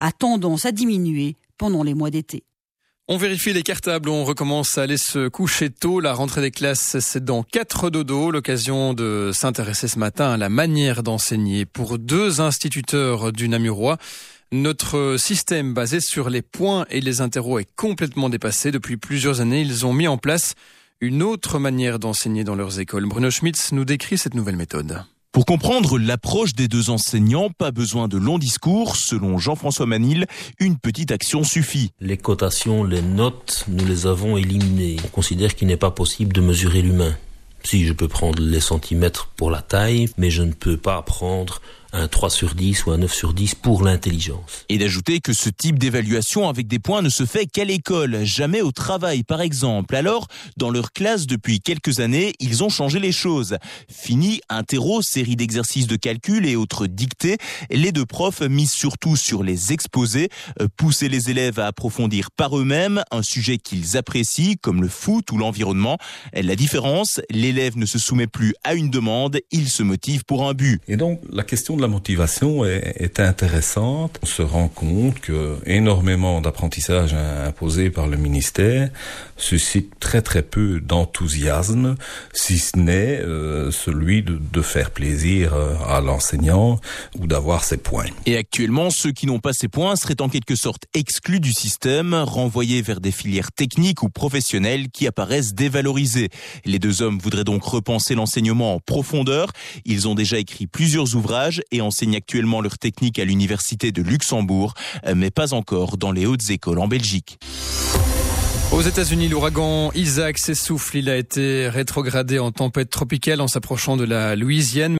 a tendance à diminuer pendant les mois d'été. On vérifie les cartables, on recommence à aller se coucher tôt. La rentrée des classes, c'est dans 4 dodo. L'occasion de s'intéresser ce matin à la manière d'enseigner pour 2 instituteurs du Namurois. Notre système basé sur les points et les interros est complètement dépassé. Depuis plusieurs années, ils ont mis en place une autre manière d'enseigner dans leurs écoles. Bruno Schmitz nous décrit cette nouvelle méthode. Pour comprendre l'approche des 2 enseignants, pas besoin de longs discours. Selon Jean-François Manil, une petite action suffit. Les cotations, les notes, nous les avons éliminées. On considère qu'il n'est pas possible de mesurer l'humain. Si, je peux prendre les centimètres pour la taille, mais je ne peux pas prendre un 3 sur 10 ou un 9 sur 10 pour l'intelligence. Et d'ajouter que ce type d'évaluation avec des points ne se fait qu'à l'école, jamais au travail par exemple. Alors, dans leur classe depuis quelques années, ils ont changé les choses. Fini interro, série d'exercices de calcul et autres dictées, les 2 profs misent surtout sur les exposés, pousser les élèves à approfondir par eux-mêmes un sujet qu'ils apprécient, comme le foot ou l'environnement. La différence, l'élève ne se soumet plus à une demande, il se motive pour un but. Et donc, la question de la motivation est intéressante. On se rend compte que énormément d'apprentissage imposé par le ministère suscite très très peu d'enthousiasme, si ce n'est celui de faire plaisir à l'enseignant ou d'avoir ses points. Et actuellement, ceux qui n'ont pas ces points seraient en quelque sorte exclus du système, renvoyés vers des filières techniques ou professionnelles qui apparaissent dévalorisées. Les 2 hommes voudraient donc repenser l'enseignement en profondeur. Ils ont déjà écrit plusieurs ouvrages et enseignent actuellement leur technique à l'université de Luxembourg, mais pas encore dans les hautes écoles en Belgique. Aux États-Unis, l'ouragan Isaac s'essouffle. Il a été rétrogradé en tempête tropicale en s'approchant de la Louisiane.